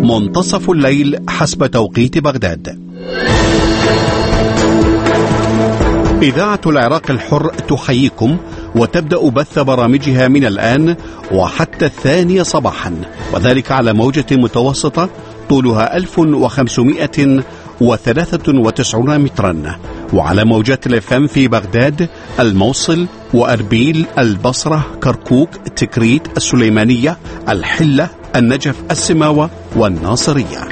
منتصف الليل حسب توقيت بغداد. إذاعة العراق الحر تحييكم وتبدأ بث برامجها من الآن وحتى 2 صباحا، وذلك على موجة متوسطة طولها 1593 مترا، وعلى موجات الFM في بغداد، الموصل وأربيل، البصرة، كركوك، تكريت، السليمانية، الحلة، النجف، السماوة والناصرية.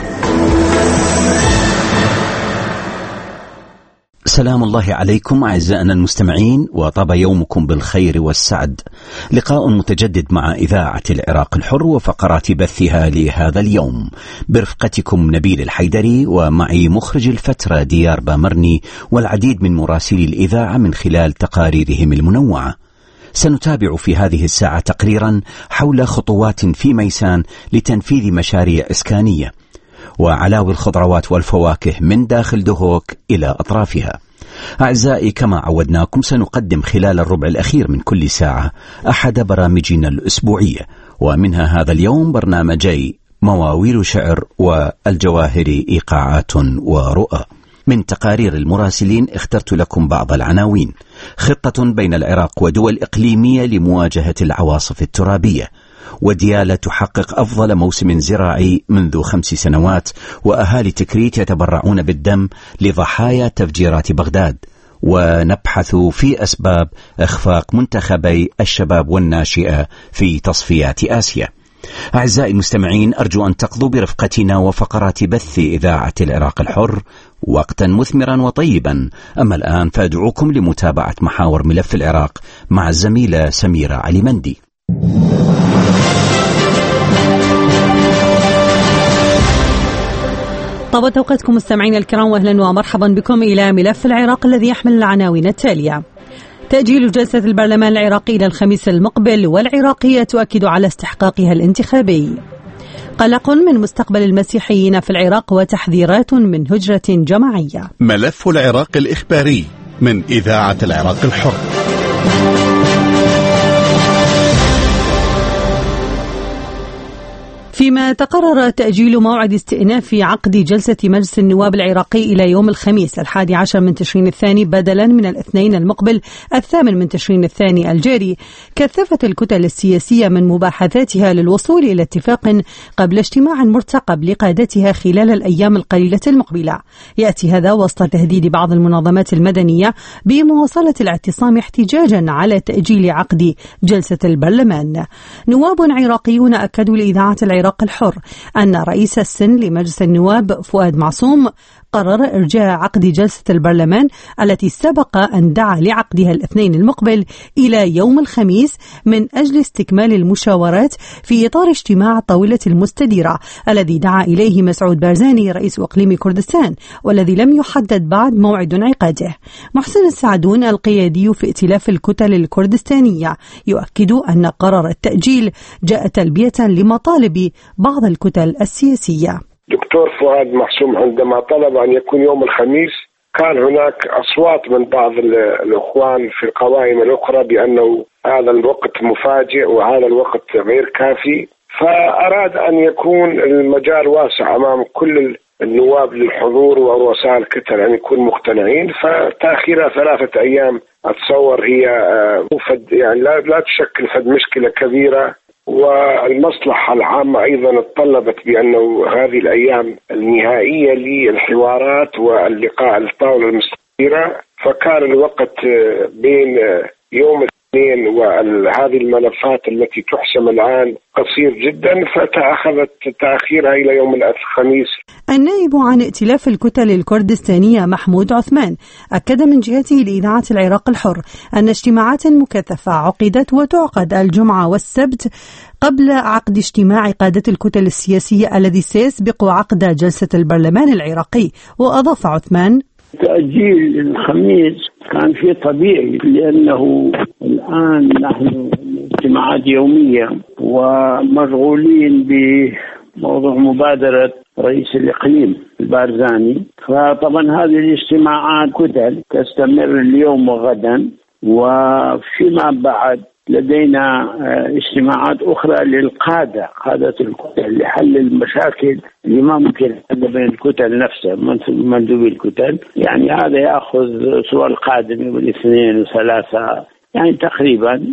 سلام الله عليكم أعزائنا المستمعين، وطاب يومكم بالخير والسعد. لقاء متجدد مع إذاعة العراق الحر وفقرات بثها لهذا اليوم، برفقتكم نبيل الحيدري، ومعي مخرج الفترة ديار بامرني، والعديد من مراسلي الإذاعة من خلال تقاريرهم المنوعة. سنتابع في هذه الساعة تقريرا حول خطوات في ميسان لتنفيذ مشاريع إسكانية، وعلاوي الخضروات والفواكه من داخل دهوك إلى أطرافها. أعزائي، كما عودناكم سنقدم خلال الربع الأخير من كل ساعة أحد برامجنا الأسبوعية، ومنها هذا اليوم برنامجي مواويل شعر والجواهر إيقاعات ورؤى. من تقارير المراسلين اخترت لكم بعض العناوين: خطة بين العراق ودول إقليمية لمواجهة العواصف الترابية، وديالة تحقق أفضل موسم زراعي منذ 5 سنوات، وأهالي تكريت يتبرعون بالدم لضحايا تفجيرات بغداد، ونبحث في أسباب إخفاق منتخبي الشباب والناشئة في تصفيات آسيا. أعزائي المستمعين، أرجو أن تقضوا برفقتنا وفقرات بث إذاعة العراق الحر وقتا مثمرا وطيبا. أما الآن فأدعوكم لمتابعة محاور ملف العراق مع الزميلة سميرة علي مندي. طابت أوقاتكم مستمعين الكرام، وأهلا ومرحبا بكم إلى ملف العراق الذي يحمل العناوين التالية: تأجيل جلسة البرلمان العراقي إلى الخميس المقبل، والعراقية تؤكد على استحقاقها الانتخابي. قلق من مستقبل المسيحيين في العراق، وتحذيرات من هجرة جماعية. ملف العراق الإخباري من إذاعة العراق الحر. فيما تقرر تأجيل موعد استئناف عقد جلسة مجلس النواب العراقي إلى يوم الخميس 11 من تشرين الثاني بدلا من الاثنين المقبل 8 من تشرين الثاني الجاري، كثفت الكتل السياسية من مباحثاتها للوصول إلى اتفاق قبل اجتماع مرتقب لقادتها خلال الأيام القليلة المقبلة. يأتي هذا وسط تهديد بعض المنظمات المدنية بمواصلة الاعتصام احتجاجا على تأجيل عقد جلسة البرلمان. نواب عراقيون أكدوا لإذاعة العراق الحر أن رئيس السن لمجلس النواب فؤاد معصوم قرر إرجاع عقد جلسة البرلمان التي سبق أن دعا لعقدها الاثنين المقبل إلى يوم الخميس من أجل استكمال المشاورات في إطار اجتماع طاولة المستديرة الذي دعا إليه مسعود بارزاني رئيس إقليم كردستان، والذي لم يحدد بعد موعد انعقاده. محسن السعدون القيادي في ائتلاف الكتل الكردستانية يؤكد أن قرار التأجيل جاء تلبية لمطالب بعض الكتل السياسية. دكتور فؤاد معصوم عندما طلب أن يكون يوم الخميس، كان هناك أصوات من بعض الأخوان في القوائم الأخرى بأنه هذا الوقت مفاجئ وهذا الوقت غير كافي، فأراد أن يكون المجال واسع أمام كل النواب للحضور ورؤساء الكتل أن يكونوا مقتنعين. فتأخيرها 3 أيام أتصور هي يعني لا تشكل مشكلة كبيرة، والمصلحة العامة أيضا طلبت بأنه هذه الأيام النهائية للحوارات واللقاء الطاولة المستديرة، فكان الوقت بين يوم الاثنين وهذه الملفات التي تحسم الآن قصير جدا، فتأخذت تأخيرها إلى يوم الخميس. النائب عن ائتلاف الكتل الكردستانية محمود عثمان أكد من جهته لإذاعة العراق الحر أن اجتماعات مكثفة عقدت وتعقد الجمعة والسبت قبل عقد اجتماع قادة الكتل السياسية الذي سيسبق عقد جلسة البرلمان العراقي. وأضاف عثمان: تأجيل الخميس كان شيء طبيعي، لأنه الآن نحن اجتماعات يومية ومشغولين بموضوع مبادرة رئيس الإقليم البارزاني، فطبعا هذه الاجتماعات كتل تستمر اليوم وغدا، وفيما بعد لدينا اجتماعات أخرى للقادة، قادة الكتل، لحل المشاكل اللي ما ممكن حل بين الكتل نفسها، مندوبي الكتل. يعني هذا يأخذ أسبوع القادم والاثنين وثلاثة يعني تقريبا،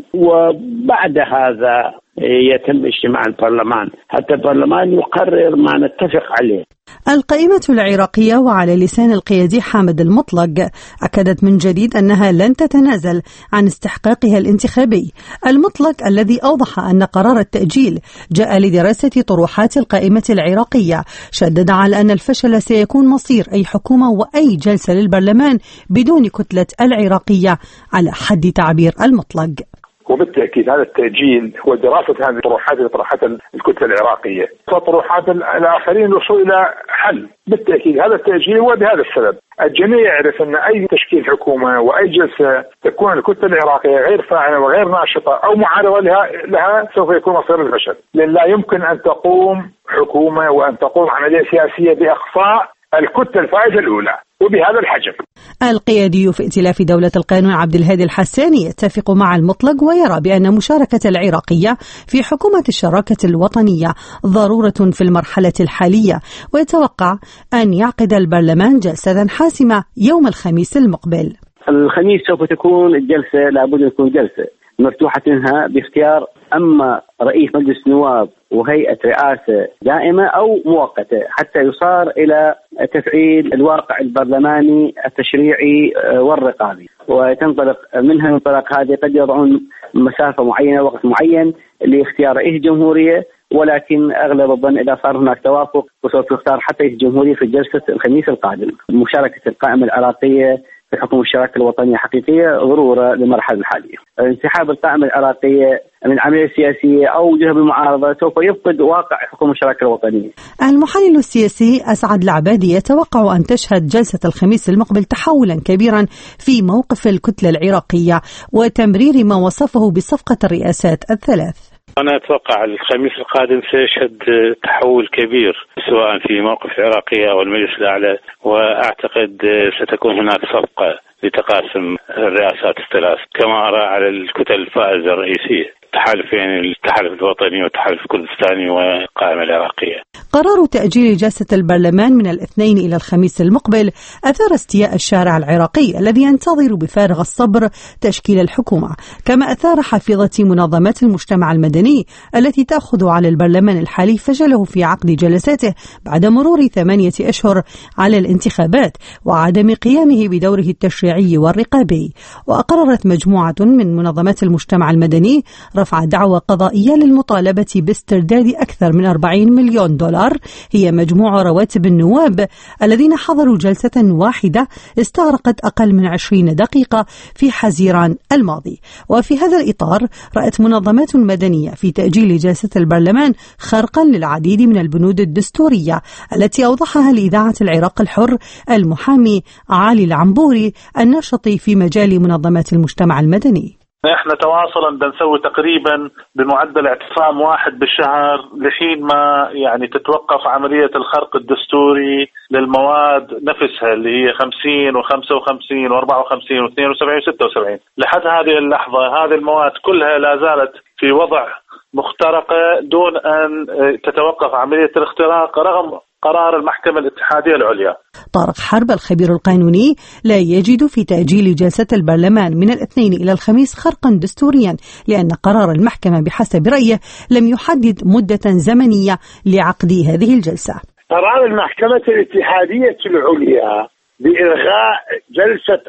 وبعد هذا يتم اجتماع البرلمان حتى البرلمان يقرر ما نتفق عليه. القائمة العراقية وعلى لسان القيادي حامد المطلق أكدت من جديد أنها لن تتنازل عن استحقاقها الانتخابي. المطلق الذي أوضح أن قرار التأجيل جاء لدراسة طروحات القائمة العراقية، شدد على أن الفشل سيكون مصير أي حكومة وأي جلسة للبرلمان بدون كتلة العراقية على حد تعبير المطلق. وبالتأكيد هذا التأجيل هو دراسة هذه الطروحات الكتلة العراقية وطروحات الآخرين للوصول إلى حل. بالتأكيد هذا التأجيل هو بهذا السبب. الجميع يعرف أن أي تشكيل حكومة وأي جلسة تكون الكتلة العراقية غير فاعلة وغير ناشطة أو معارضة لها سوف يكون مصير الفشل، لأن لا يمكن أن تقوم حكومة وأن تقوم عملية سياسية بإخفاء الكتلة الفائزة الأولى وبهذا الحجم. القيادي في ائتلاف دولة القانون عبد الهادي الحساني يتفق مع المطلق ويرى بأن مشاركة العراقية في حكومة الشراكة الوطنية ضرورة في المرحلة الحالية، ويتوقع أن يعقد البرلمان جلسة حاسمة يوم الخميس المقبل. الخميس سوف تكون الجلسة، لابد أن تكون جلسة مرتوحة منها باختيار أما رئيس مجلس النواب وهيئة رئاسة دائمة أو مؤقتة حتى يصار إلى تفعيل الواقع البرلماني التشريعي والرقابي، وتنطلق منها منطلق هذه قد يضعون مسافة معينة وقت معين لاختيار رئيس جمهورية، ولكن أغلب الظن إذا صار هناك توافق وسوف يختار حتى رئيس جمهورية في جلسة الخميس القادم. مشاركة القائمة العراقية في حكم الشراكة الوطنية حقيقية ضرورة للمرحلة الحالية. انسحاب القائمة العراقية من عملية سياسية أو جهة بالمعارضة سوف يفقد واقع حكم الشراكة الوطنية. المحلل السياسي أسعد العبادي يتوقع أن تشهد جلسة الخميس المقبل تحولا كبيرا في موقف الكتلة العراقية وتمرير ما وصفه بصفقة الرئاسات الثلاث. أنا أتوقع الخميس القادم سيشهد تحول كبير سواء في موقف العراقية أو المجلس الأعلى، وأعتقد ستكون هناك صفقة لتقاسم الرئاسات الثلاث كما أرى على الكتل الفائزة الرئيسية، تحالفين التحالف الوطني والتحالف الكردستاني والقائمة العراقية. قرار تأجيل جلسة البرلمان من الاثنين إلى الخميس المقبل أثار استياء الشارع العراقي الذي ينتظر بفارغ الصبر تشكيل الحكومة، كما أثار حفيظة منظمات المجتمع المدني التي تأخذ على البرلمان الحالي فشله في عقد جلساته بعد مرور 8 أشهر على الانتخابات وعدم قيامه بدوره التشريعي والرقابي. وأقررت مجموعة من منظمات المجتمع المدني رفع دعوى قضائية للمطالبة باسترداد أكثر من 40 مليون دولار هي مجموع رواتب النواب الذين حضروا جلسة واحدة استغرقت أقل من 20 دقيقة في حزيران الماضي. وفي هذا الإطار رأت منظمات مدنية في تأجيل جلسة البرلمان خرقا للعديد من البنود الدستورية التي أوضحها لإذاعة العراق الحر المحامي علي العنبوري الناشط في مجال منظمات المجتمع المدني. احنا تواصلا بنسوي تقريبا بمعدل اعتصام واحد بالشهر لحين ما يعني تتوقف عملية الخرق الدستوري للمواد نفسها اللي هي 50 و55 و54 و72 و76. لحد هذه اللحظة هذه المواد كلها لا زالت في وضع مخترقة دون أن تتوقف عملية الاختراق رغم قرار المحكمة الاتحادية العليا. طارق حرب الخبير القانوني لا يجد في تأجيل جلسة البرلمان من الاثنين إلى الخميس خرقا دستوريا، لأن قرار المحكمة بحسب رأيه لم يحدد مدة زمنية لعقد هذه الجلسة. قرار المحكمة الاتحادية العليا بإلغاء جلسة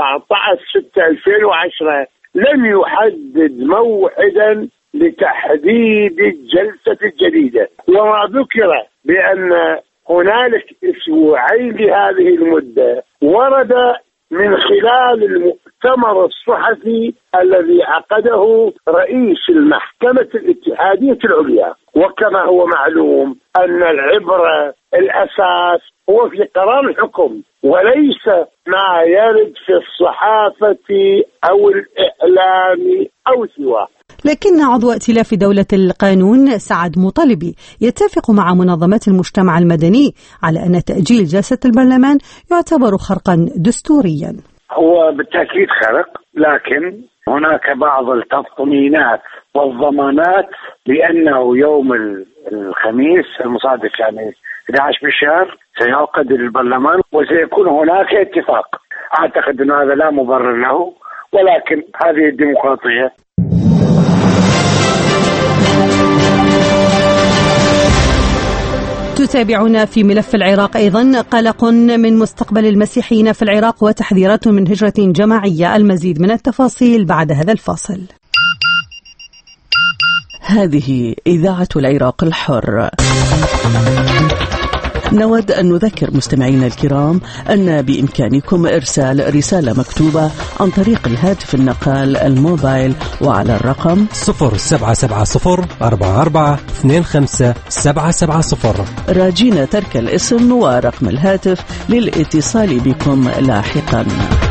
14/6/2010 لم يحدد موعدا لتحديد الجلسة الجديدة، وما ذكر بأن هنالك أسبوعين لهذه المدة ورد من خلال المؤتمر الصحفي الذي عقده رئيس المحكمة الاتحادية العليا. وكما هو معلوم أن العبرة الأساس هو في قرار الحكم وليس ما يرد في الصحافة أو الإعلام أو سواه. لكن عضو ائتلاف دولة القانون سعد مطلبي يتفق مع منظمات المجتمع المدني على أن تأجيل جلسة البرلمان يعتبر خرقا دستوريا. هو بالتأكيد خرق، لكن هناك بعض التطمينات والضمانات بأنه يوم الخميس المصادف يعني 11 بالشهر سيعقد البرلمان وسيكون هناك اتفاق. أعتقد أن هذا لا مبرر له، ولكن هذه الديمقراطية. تتابعون في ملف العراق أيضا قلق من مستقبل المسيحيين في العراق وتحذيرات من هجرة جماعية. المزيد من التفاصيل بعد هذا الفاصل. هذه إذاعة العراق الحر. نود أن نذكر مستمعينا الكرام أن بإمكانكم إرسال رسالة مكتوبة عن طريق الهاتف النقال الموبايل وعلى الرقم 077044257770 راجين ترك الاسم ورقم الهاتف للاتصال بكم لاحقا.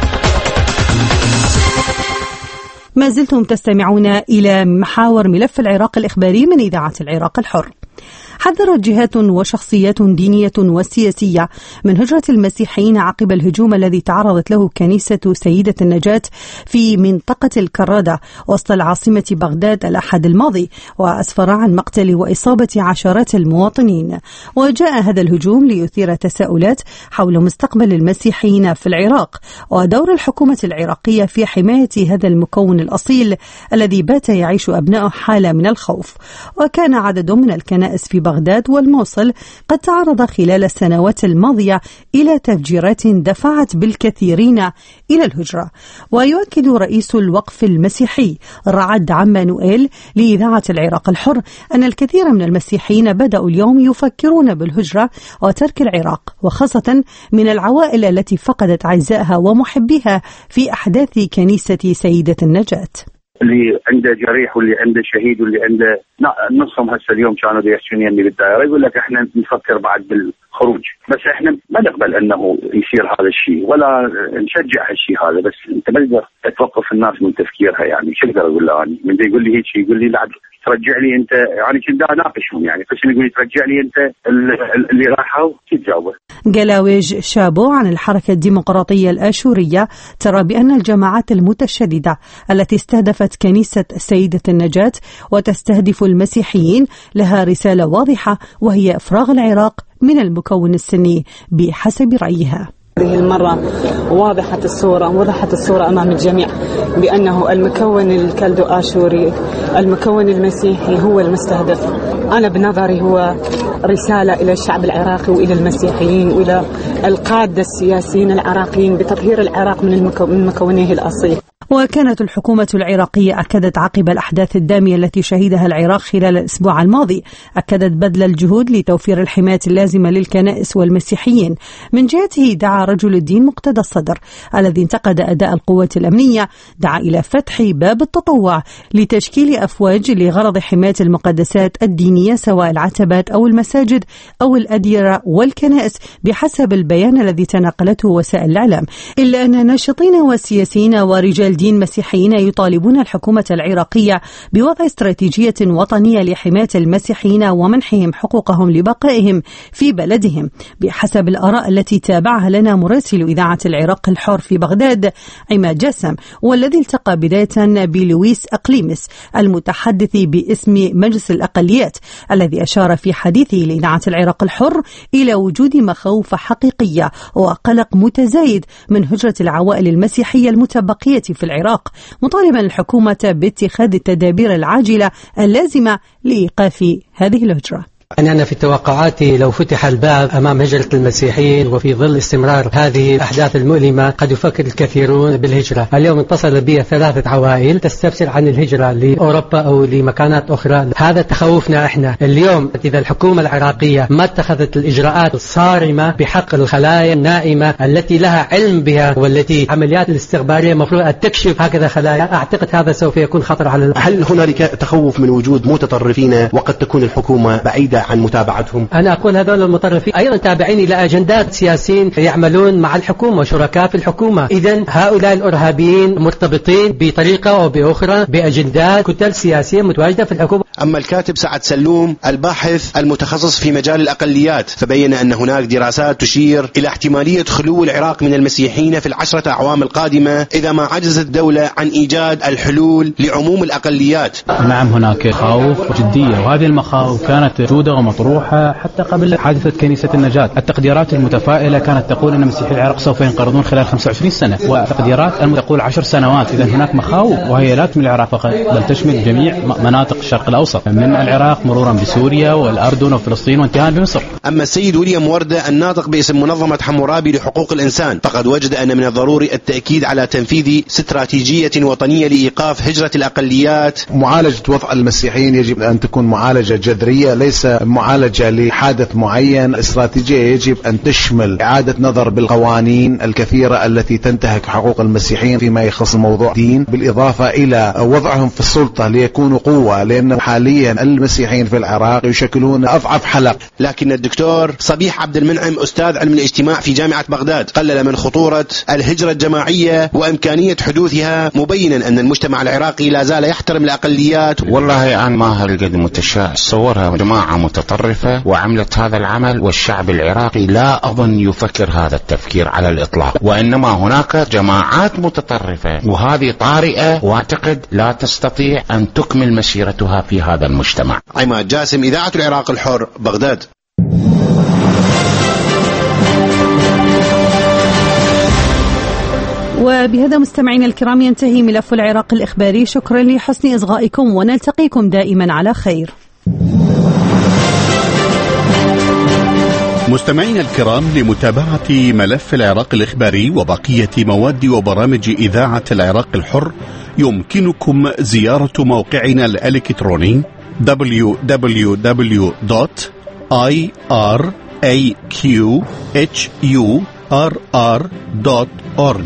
ما زلتم تستمعون إلى محاور ملف العراق الإخباري من إذاعة العراق الحر. حذرت جهات وشخصيات دينية وسياسية من هجرة المسيحيين عقب الهجوم الذي تعرضت له كنيسة سيدة النجاة في منطقة الكرادة وسط العاصمة بغداد الأحد الماضي، وأسفر عن مقتل وإصابة عشرات المواطنين. وجاء هذا الهجوم ليثير تساؤلات حول مستقبل المسيحيين في العراق ودور الحكومة العراقية في حماية هذا المكون الأصيل الذي بات يعيش أبناؤه حالة من الخوف. وكان عدد من الكنائس في بغداد والموصل قد تعرض خلال السنوات الماضية إلى تفجيرات دفعت بالكثيرين إلى الهجرة. ويؤكد رئيس الوقف المسيحي رعد عمانوئيل لإذاعة العراق الحر أن الكثير من المسيحيين بدأوا اليوم يفكرون بالهجرة وترك العراق، وخاصة من العوائل التي فقدت أعزائها ومحبيها في أحداث كنيسة سيدة النجاة. اللي عنده جريح واللي عنده شهيد واللي عنده نصهم هسه اليوم كانوا يحسون يمي بالدائره يقول لك احنا نفكر بعد بالخروج، بس احنا ما نقبل انه يصير هذا الشيء ولا نشجع هالشيء هذا، بس انت ما تقدر توقف الناس من تفكيرها. يعني شو اقدر اقول له اني من يقول لي هيك يقول لي لا ترجع لي انت، يعني كنت اناقشهم يعني بس يقول لي ترجع لي انت اللي راحوا تجاوبه. جلاويج شابو عن الحركة الديمقراطية الآشورية ترى بأن الجماعات المتشددة التي استهدفت كنيسة سيدة النجاة وتستهدف المسيحيين لها رسالة واضحة، وهي إفراغ العراق من المكون السني بحسب رأيها. هذه المرة وضحت الصورة أمام الجميع بأنه المكون الكلدو آشوري المكون المسيحي هو المستهدف. أنا بنظري هو رسالة إلى الشعب العراقي وإلى المسيحيين وإلى القادة السياسيين العراقيين بتطهير العراق من مكونه الأصيل. وكانت الحكومة العراقية أكدت عقب الأحداث الدامية التي شهدها العراق خلال الأسبوع الماضي، أكدت بذل الجهود لتوفير الحماية اللازمة للكنائس والمسيحيين. من جهته دعا رجل الدين مقتدى الصدر الذي انتقد أداء القوات الأمنية، دعا إلى فتح باب التطوع لتشكيل أفواج لغرض حماية المقدسات الدينية سواء العتبات أو المساجد أو الأديرة والكنائس بحسب البيان الذي تناقلته وسائل الإعلام. إلا أن ناشطين وسياسيين ورجال دين مسيحيين يطالبون الحكومة العراقية بوضع استراتيجية وطنية لحماية المسيحيين ومنحهم حقوقهم لبقائهم في بلدهم بحسب الآراء التي تابعها لنا مراسل إذاعة العراق الحر في بغداد عماد جسم، والذي التقى بداية بلويس أقليمس المتحدث باسم مجلس الأقليات، الذي أشار في حديثه لإذاعة العراق الحر إلى وجود مخاوف حقيقية وقلق متزايد من هجرة العوائل المسيحية المتبقية في العراق، مطالبا الحكومة باتخاذ التدابير العاجلة اللازمة لإيقاف هذه الهجرة. أنا في توقعاتي لو فتح الباب أمام هجرة المسيحيين وفي ظل استمرار هذه الأحداث المؤلمة قد يفكر الكثيرون بالهجرة. اليوم اتصل بي 3 عوائل تستفسر عن الهجرة لأوروبا أو لمكانات أخرى. هذا تخوفنا إحنا اليوم إذا الحكومة العراقية ما اتخذت الإجراءات الصارمة بحق الخلايا النائمة التي لها علم بها والتي عمليات الاستخبارية مفروض أن تكشف هكذا خلايا، أعتقد هذا سوف يكون خطر على هل هنالك تخوف من وجود متطرفين وقد تكون الحكومة بعيدة عن متابعتهم؟ أنا أقول هذول المطرفين أيضا تابعين إلى أجندات سياسيين يعملون مع الحكومة وشركاء في الحكومة. إذن هؤلاء الإرهابيين مرتبطين بطريقة أو بأخرى بأجندات كتل سياسية متواجدة في الحكومة. أما الكاتب سعد سلوم الباحث المتخصص في مجال الأقليات فبين أن هناك دراسات تشير إلى احتمالية خلو العراق من المسيحيين في ال10 أعوام القادمة إذا ما عجزت الدولة عن إيجاد الحلول لعموم الأقليات. نعم هناك مخاوف جدية، وهذه المخاوف كانت موجودة ومطروحة حتى قبل حادثة كنيسة النجاة. التقديرات المتفائلة كانت تقول أن مسيحي العراق سوف ينقرضون خلال 25 سنة، والتقديرات تقول 10 سنوات. إذا هناك مخاوف، وهي لا تشمل العراق فقط بل تشمل جميع مناطق الشرق الأوسط من العراق مرورا بسوريا والأردن وفلسطين وانتهاء بمصر. أما السيد ويليام وردة الناطق باسم منظمة حمورابي لحقوق الإنسان فقد وجد أن من الضروري التأكيد على تنفيذ استراتيجية وطنية لإيقاف هجرة الأقليات. معالجة وضع المسيحيين يجب أن تكون معالجة جذرية، ليس معالجة لحادث معين. الاستراتيجية يجب أن تشمل إعادة نظر بالقوانين الكثيرة التي تنتهك حقوق المسيحيين فيما يخص موضوع الدين، بالإضافة إلى وضعهم في السلطة ليكونوا قوة، لأن حاليا المسيحيين في العراق يشكلون أضعف حلق. لكن الدكتور صبيح عبد المنعم أستاذ علم الاجتماع في جامعة بغداد قلل من خطورة الهجرة الجماعية وإمكانية حدوثها، مبينا أن المجتمع العراقي لا زال يحترم الأقليات. والله أنا ما هالقد متشائم، صورها جماعة متطرفة وعملت هذا العمل، والشعب العراقي لا أظن يفكر هذا التفكير على الإطلاق، وإنما هناك جماعات متطرفة وهذه طارئة، واعتقد لا تستطيع أن تكمل مسيرتها في هذا المجتمع. عماد جاسم، إذاعة العراق الحر، بغداد. وبهذا مستمعينا الكرام ينتهي ملف العراق الإخباري. شكرا لحسن إصغائكم ونلتقيكم دائما على خير. مستمعينا الكرام، لمتابعة ملف العراق الإخباري وبقية مواد وبرامج إذاعة العراق الحر يمكنكم زيارة موقعنا الإلكتروني www.iraqhurr.org.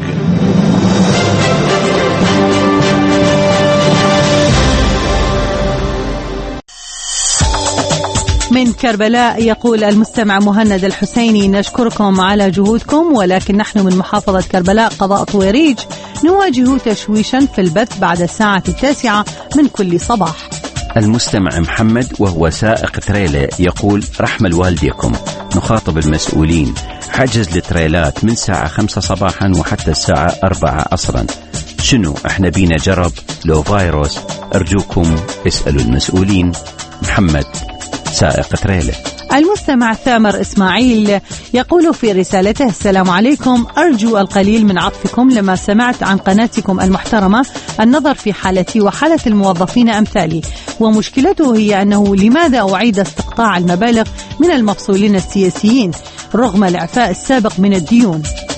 من كربلاء يقول المستمع مهند الحسيني: نشكركم على جهودكم، ولكن نحن من محافظة كربلاء قضاء طويريج نواجه تشويشا في البث بعد الساعة 9 من كل صباح. المستمع محمد وهو سائق تريلا يقول: رحمة والديكم، نخاطب المسؤولين، حجز التريلات من ساعة 5 صباحا وحتى الساعة 4 عصرا. شنو احنا بينا جرب لو فيروس؟ أرجوكم اسألوا المسؤولين. محمد سائق تريلا. المستمع ثامر إسماعيل يقول في رسالته: السلام عليكم، أرجو القليل من عطفكم لما سمعت عن قناتكم المحترمة النظر في حالتي وحالة الموظفين أمثالي، ومشكلته هي أنه لماذا أعيد استقطاع المبالغ من المفصولين السياسيين رغم الإعفاء السابق من الديون.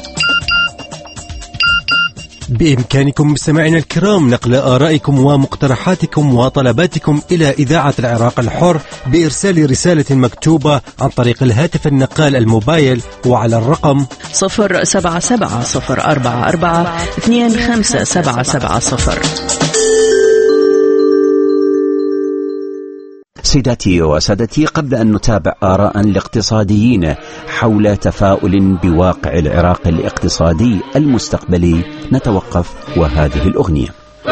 بإمكانكم مستمعينا الكرام نقل آرائكم ومقترحاتكم وطلباتكم إلى إذاعة العراق الحر بإرسال رسالة مكتوبة عن طريق الهاتف النقال الموبايل وعلى الرقم 077-044-25770. سيداتي وسادتي، قبل أن نتابع آراء الاقتصاديين حول تفاؤل بواقع العراق الاقتصادي المستقبلي، نتوقف وهذه الأغنية.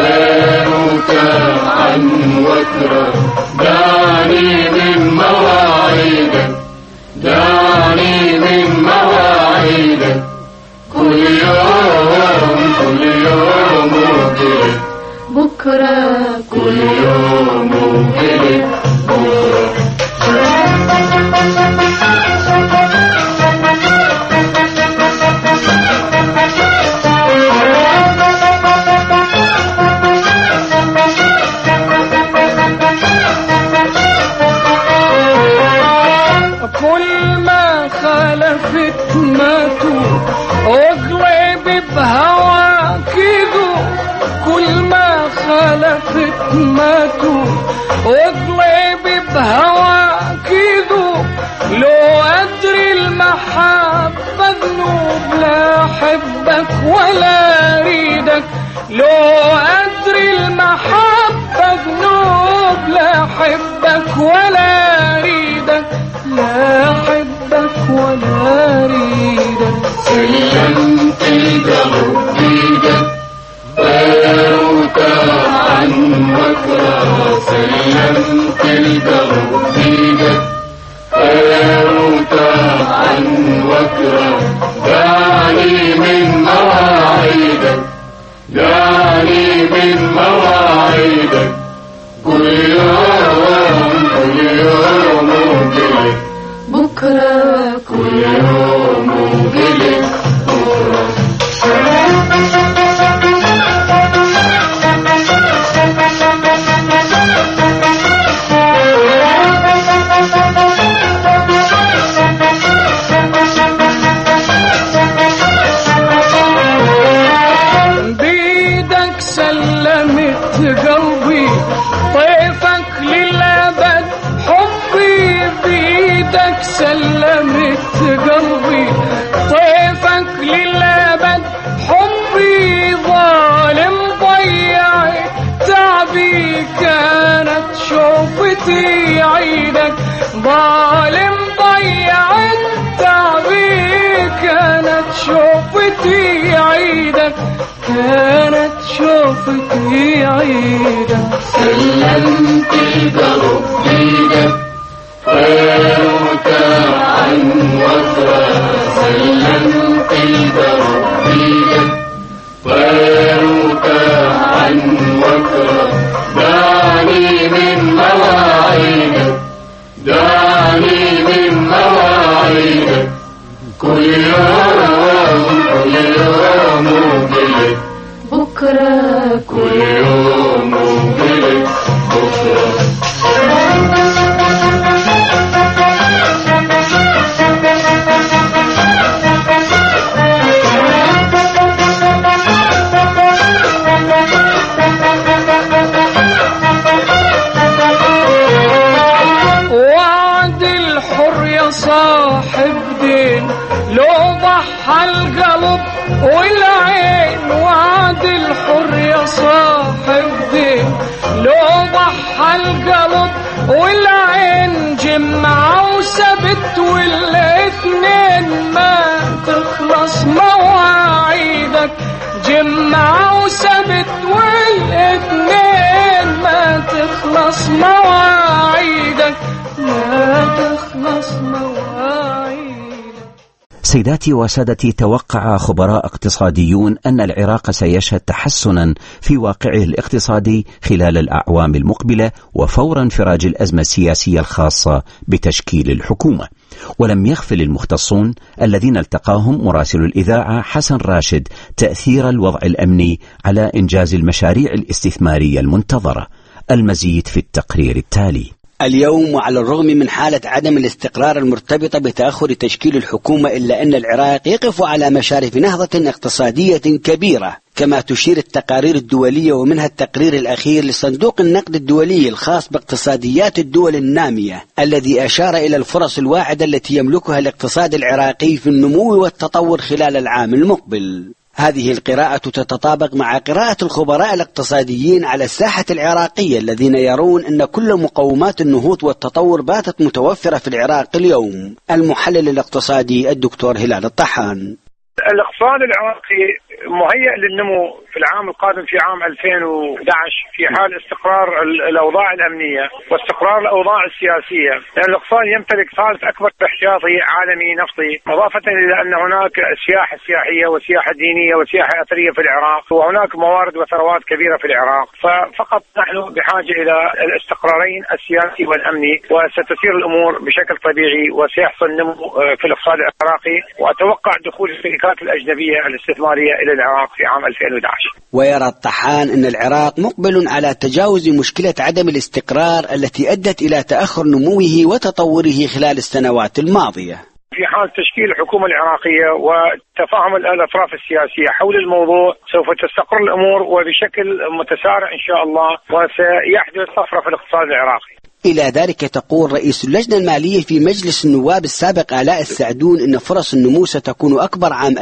عن وترة دعني من مواعيدك، دعني من مواعيدك، كل يوم كل يوم وكلك بكرة، كل يوم وكلك كل ما خالفت ماتوا اغلب بهواك ذو، كل ما خالفت ماتوا اغلب بهواك ذو، لو أدري المحبة ذنوب لا أحبك ولا أريدك، لو أدري المحبة ذنوب لا أحبك ولا أريدك، لا أحبك ولا أريدك. سلمت القلب بيدك طيرت عن وكرة. سلمت القلب بيدك طيرت عن وكرة. دعني من مواعيدك دعني من مواعيدك. كل يوم وقلت بكرة. كل يوم وقلت بكرة. بيدك سلمت قلبي طيفك للأبد حبي. بيدك سلمت قلبي طيفك للأبد حبي. ظالم ضيع تعبي كانت شوفتي عيدك. ظالم ضيع تعبي كانت شوفتي عيدك. كانت شوفتي عيدك. سلمت القلب بيدك طيرت عن وكرة. سلمت القلب بيدك طيرت عن وكرة. دعني من مواعيدك دعني من مواعيدك. كل يوم وقلت بكرة. كل يوم وقلت بكرة. وعد الحر يا صاحب دين لو ضحى القلب والعين. وعد الحر يا صاحب دين لو ضحى القلب والعين. جمعة وسبت والاثنين ما تخلص مواعيدك. جمعة وسبت والاثنين ما تخلص مواعيدك. ما تخلص مواعيدك. سيداتي وسادتي، توقع خبراء اقتصاديون أن العراق سيشهد تحسنا في واقعه الاقتصادي خلال الأعوام المقبلة وفور انفراج الأزمة السياسية الخاصة بتشكيل الحكومة. ولم يغفل المختصون الذين التقاهم مراسل الإذاعة حسن راشد تأثير الوضع الأمني على إنجاز المشاريع الاستثمارية المنتظرة. المزيد في التقرير التالي. اليوم وعلى الرغم من حالة عدم الاستقرار المرتبطة بتأخر تشكيل الحكومة إلا أن العراق يقف على مشارف نهضة اقتصادية كبيرة كما تشير التقارير الدولية، ومنها التقرير الأخير لصندوق النقد الدولي الخاص باقتصاديات الدول النامية الذي أشار إلى الفرص الواعدة التي يملكها الاقتصاد العراقي في النمو والتطور خلال العام المقبل. هذه القراءة تتطابق مع قراءة الخبراء الاقتصاديين على الساحة العراقية الذين يرون أن كل مقومات النهوض والتطور باتت متوفرة في العراق اليوم. المحلل الاقتصادي الدكتور هلال الطحان: الاقتصاد العراقي مهيئ للنمو في العام القادم في عام 2011 في حال استقرار الأوضاع الأمنية واستقرار الأوضاع السياسية، لأن الاقتصاد يمتلك ثالث أكبر احتياطي عالمي نفطي، إضافة إلى أن هناك سياحة سياحية وسياحة دينية وسياحة أثرية في العراق، وهناك موارد وثروات كبيرة في العراق. ففقط نحن بحاجة إلى الاستقرارين السياسي والأمني وستسير الأمور بشكل طبيعي وسيحصل نمو في الاقتصاد العراقي. وأتوقع دخول الشركات الأجنبية الاستثمارية إلى العراق في عام 2011. ويرى الطحان أن العراق مقبل على تجاوز مشكلة عدم الاستقرار التي أدت إلى تأخر نموه وتطوره خلال السنوات الماضية. في حال تشكيل الحكومة العراقية وتفاهم الأطراف السياسية حول الموضوع سوف تستقر الأمور وبشكل متسارع إن شاء الله، وسيحدث طفرة في الاقتصاد العراقي. إلى ذلك تقول رئيس اللجنة المالية في مجلس النواب السابق آلاء السعدون إن فرص النمو ستكون أكبر عام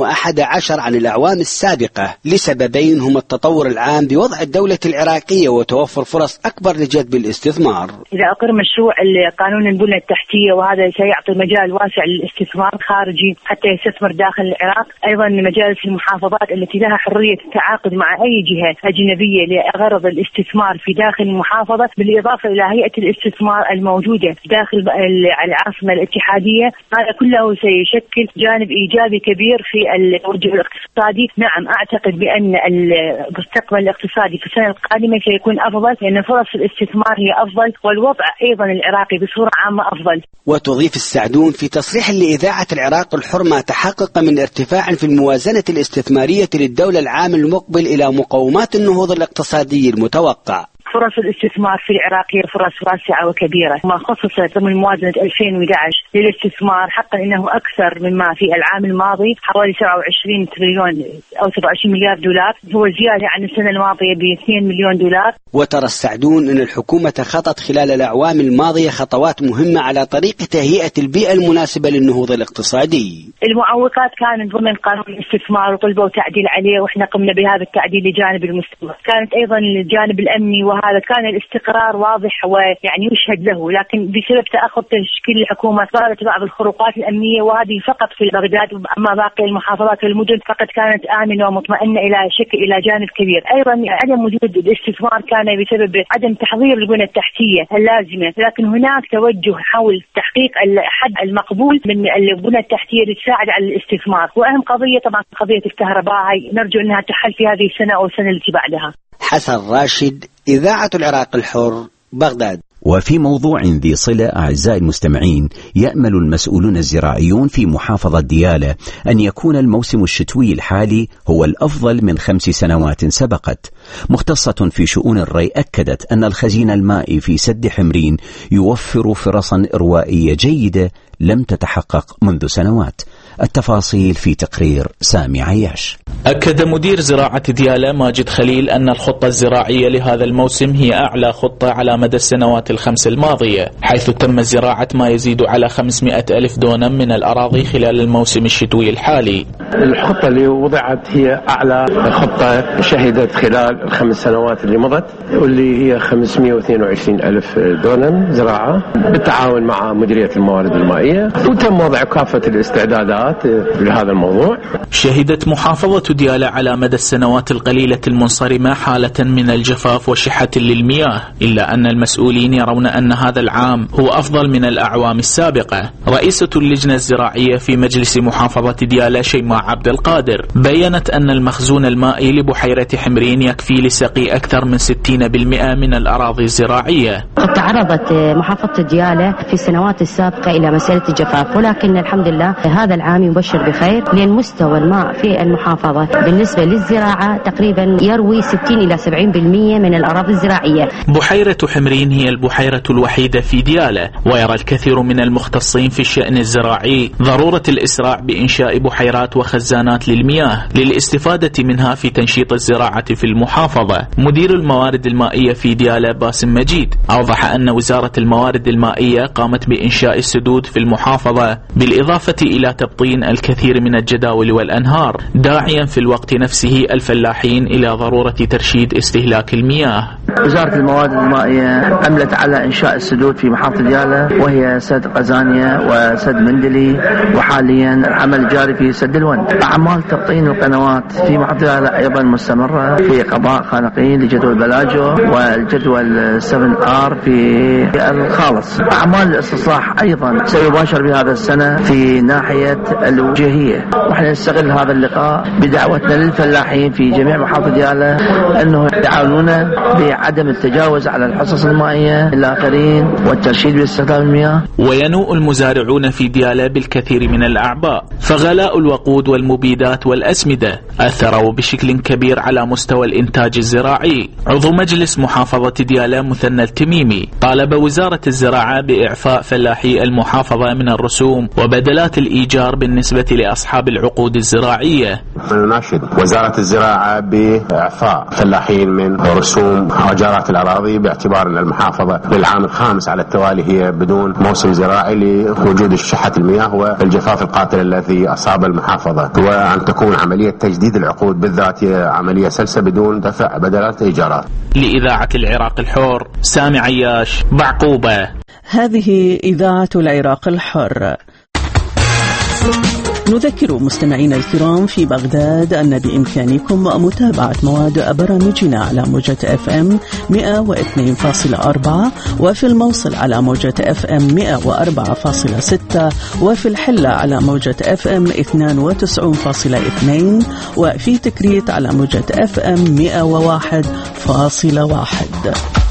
2011 عن الأعوام السابقة لسببين هما التطور العام بوضع الدولة العراقية وتوفر فرص أكبر لجذب الاستثمار. إذا أقر مشروع قانون البنية التحتية وهذا سيعطي مجال واسع للاستثمار الخارجي حتى يستثمر داخل العراق. أيضا مجالس المحافظات التي لها حرية التعاقد مع أي جهة أجنبية لغرض الاستثمار في داخل المحافظة، بالإضافة إلى هيئة الاستثمار الموجودة داخل العاصمة الاتحادية. هذا كله سيشكل جانب إيجابي كبير في التوجه الاقتصادي. نعم أعتقد بأن المستقبل الاقتصادي في السنة القادمة سيكون أفضل لأن فرص الاستثمار هي أفضل والوضع أيضا العراقي بصورة عامة أفضل. وتضيف السعدون في تصريح لإذاعة العراق الحر ما تحقق من ارتفاع في الموازنة الاستثمارية للدولة العام المقبل إلى مقومات النهوض الاقتصادي المتوقع. فرص الاستثمار في العراق هي فرص واسعة وكبيرة، ما خصصت ضمن موازنة 2011 للاستثمار حقا إنه أكثر مما في العام الماضي، حوالي 27 تريليون أو 27 مليار دولار، هو زيادة عن السنة الماضية ب 2 مليون دولار. وترى السعدون أن الحكومة خطت خلال الأعوام الماضية خطوات مهمة على طريق تهيئة البيئة المناسبة للنهوض الاقتصادي. المعوقات كانت ضمن قانون الاستثمار وطلبوا تعديل عليه وإحنا قمنا بهذا التعديل لجانب المستثمر. كانت أيضا الجانب الأمني وهذا كان الاستقرار واضح ويعني يشهد له، لكن بسبب تأخر تشكيل الحكومة صارت بعض الخروقات الأمنية وهذه فقط في بغداد، أما باقي المحافظات والمدن فقط كانت آمنة ومطمئنة إلى جانب كبير. أيضا عدم وجود الاستثمار كان بسبب عدم تحضير البنى التحتية اللازمة، لكن هناك توجه حول تحقيق الحد المقبول من البنى التحتية لتساعد على الاستثمار. وأهم قضية طبعا قضية الكهرباء، هاي نرجو أنها تحل في هذه السنة أو السنة التي بعدها. حسن راشد، إذاعة العراق الحر، بغداد. وفي موضوع ذي صلة أعزائي المستمعين، يأمل المسؤولون الزراعيون في محافظة ديالى أن يكون الموسم الشتوي الحالي هو الأفضل من 5 سنوات سبقت. مختصة في شؤون الري أكدت أن الخزين المائي في سد حمرين يوفر فرصا إروائية جيدة لم تتحقق منذ سنوات. التفاصيل في تقرير سامي عياش. أكد مدير زراعة ديالى ماجد خليل أن الخطة الزراعية لهذا الموسم هي أعلى خطة على مدى السنوات ال5 الماضية، حيث تم زراعة ما يزيد على 500,000 دونم من الأراضي خلال الموسم الشتوي الحالي. الخطة اللي وضعت هي أعلى خطة شهدت خلال ال5 سنوات اللي مضت، واللي هي 522,000 دونم زراعة بالتعاون مع مديرية الموارد المائية، وتم وضع كافة الاستعدادات لهذا الموضوع. شهدت محافظة ديالى على مدى السنوات القليلة المنصرمة حالة من الجفاف وشحة للمياه، إلا أن المسؤولين يرون أن هذا العام هو أفضل من الأعوام السابقة. رئيسة اللجنة الزراعية في مجلس محافظة ديالى شيماء عبد القادر بيّنت أن المخزون المائي لبحيرة حمرين يكفي لسقي أكثر من 60% من الأراضي الزراعية. قد تعرضت محافظة ديالى في السنوات السابقة إلى مسألة الجفاف، ولكن الحمد لله هذا العام يبشر بخير، لأن مستوى الماء في المحافظة بالنسبة للزراعة تقريبا يروي 60 إلى 70% من الأراضي الزراعية. بحيرة حمرين هي البحيرة الوحيدة في ديالى، ويرى الكثير من المختصين في الشأن الزراعي ضرورة الإسراع بإنشاء بحيرات وخزانات للمياه للاستفادة منها في تنشيط الزراعة في المحافظة. مدير الموارد المائية في ديالى باسم مجيد أوضح أن وزارة الموارد المائية قامت بإنشاء السدود في المحافظة بالإضافة إلى تبطين الكثير من الجداول والأنهار، داعيا في الوقت نفسه الفلاحين إلى ضرورة ترشيد استهلاك المياه. وزارة الموارد المائية عملت على إنشاء السدود في محافظة ديالى، وهي سد قزانية وسد مندلي، وحاليا العمل جاري في سد الون. أعمال تبطين القنوات في محافظة ديالى أيضا مستمرة في قضاء خانقين لجدول بلاجو والجدول 7R في الخالص. أعمال الاستصلاح أيضا سيباشر بهذا السنة في ناحية الوجهية، ونحن نستغل هذا اللقاء بدعوتنا للفلاحين في جميع محافظة ديالى أنه يتعاونون بعدم التجاوز على الحصص المائية الآخرين والترشيد باستخدام المياه. وينوء المزارعون في ديالى بالكثير من الأعباء، فغلاء الوقود والمبيدات والأسمدة أثروا بشكل كبير على مستوى الإنتاج الزراعي. عضو مجلس محافظة ديالى مثنى التميمي طالب وزارة الزراعة بإعفاء فلاحي المحافظة من الرسوم وبدلات الإيجار بالنسبة لأصحاب العقود الزراعية. نناشد وزارة الزراعة بإعفاء فلاحين من رسوم وجارات الأراضي، باعتبار أن المحافظة للعام الخامس على التوالي هي بدون موسم زراعي لوجود شحة المياه والجفاف القاتل الذي أصاب المحافظة، وأن تكون عملية تجديد العقود بالذات عملية سلسة بدون دفع بدلات إيجارات. لإذاعة العراق الحر، سامي عياش، بعقوبة. هذه إذاعة العراق الحر. نذكر مستمعينا الكرام في بغداد أن بإمكانكم متابعة مواد برامجنا على موجة FM 102.4 وفي الموصل على موجة FM 104.6 وفي الحلة على موجة FM 92.2 وفي تكريت على موجة FM 101.1.